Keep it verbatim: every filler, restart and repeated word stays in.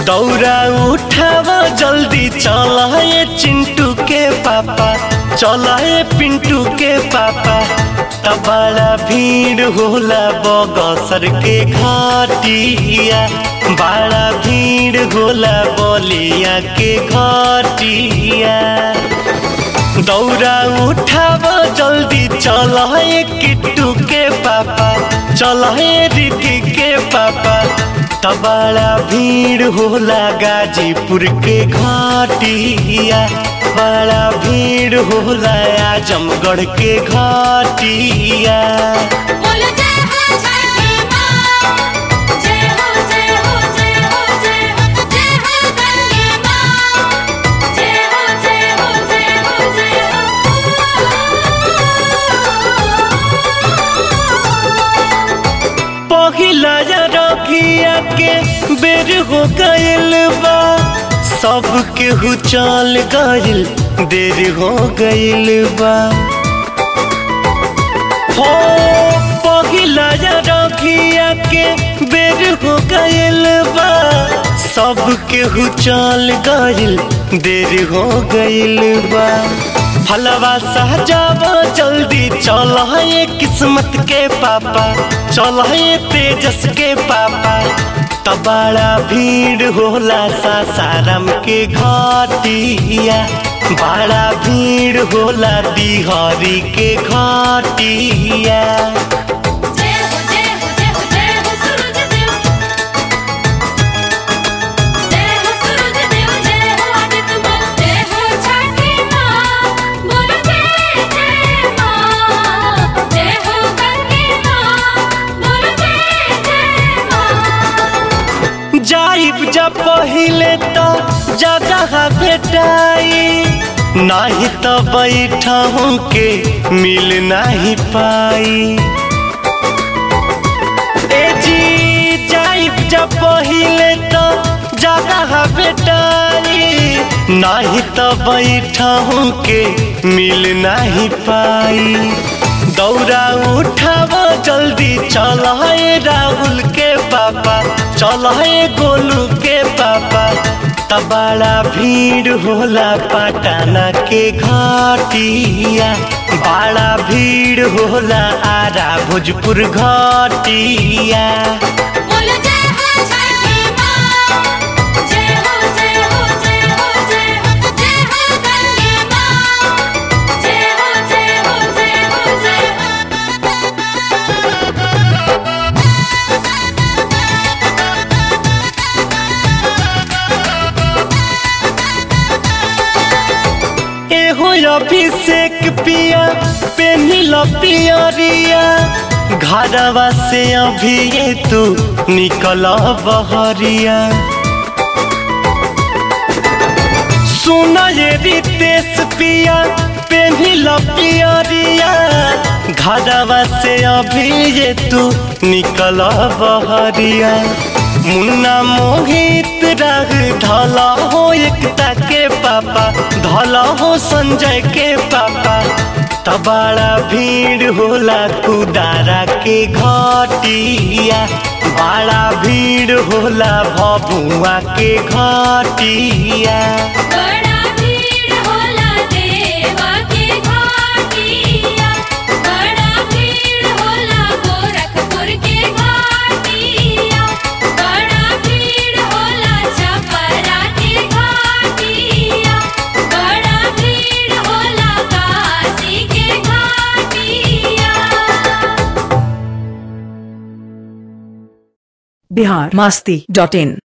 दौरा उठाव जल्दी चलाए चिंटू के पापा, चलाए पिंटू के पापा। तब बड़ा भीड़ होला बगसर के घाटिया, बड़ा भीड़ होला बलिया के घाटिया। दौरा उठाव जल्दी चलाए किट्टू के पापा, चलाए रिकी के पापा। तब बड़ा भीड़ होला गाजीपुर के घाटिया, बड़ा भीड़ होला आजमगढ़ के घाटिया। पहिला रखिया के बेर हो गइल बा, सब केहू चल गइल, देर हो गइल बा। हो पहिला रखिया के बेर हो गइल बा, सब केहू चल गइल, देर हो गइल बा। फलवा सहजावा जल्दी चल है किस्मत के पापा, चल है तेजस के पापा। तब बड़ा भीड़ होला सासाराम के घाटिया, बड़ा भीड़ होला बिहारी के घाटिया। जाइब जा पहिले तो जगह भेटाई, नहीं तो बैठा के मिल नहीं पाई। ए जी जाइब जा पहिले तो जगह भेटाई, नहीं तो बैठा के मिल नहीं पाई। दौरा उठाव जल्दी चल है राहुल के पापा, चल है गोलू के पापा। तब बड़ा भीड़ होला पटना के घाटिया, बड़ा भीड़ होला आरा भोजपुर घाटिया। अभिषेक पिया पेनिल पियरिया, घरवा से अभी ये तू निकल बहरिया। सुन ये रितेश पिया पेनिल पियरिया, घरवा से अभी ये तू निकल बहरिया। मुन्ना मोहित राग धला हो एकता के पापा, धला हो संजय के पापा। तब बड़ा भीड़ होला कुदारा के घाटिया, बड़ा भीड़ होला भभुआ के घाटिया। बिहार मस्ती डॉट इन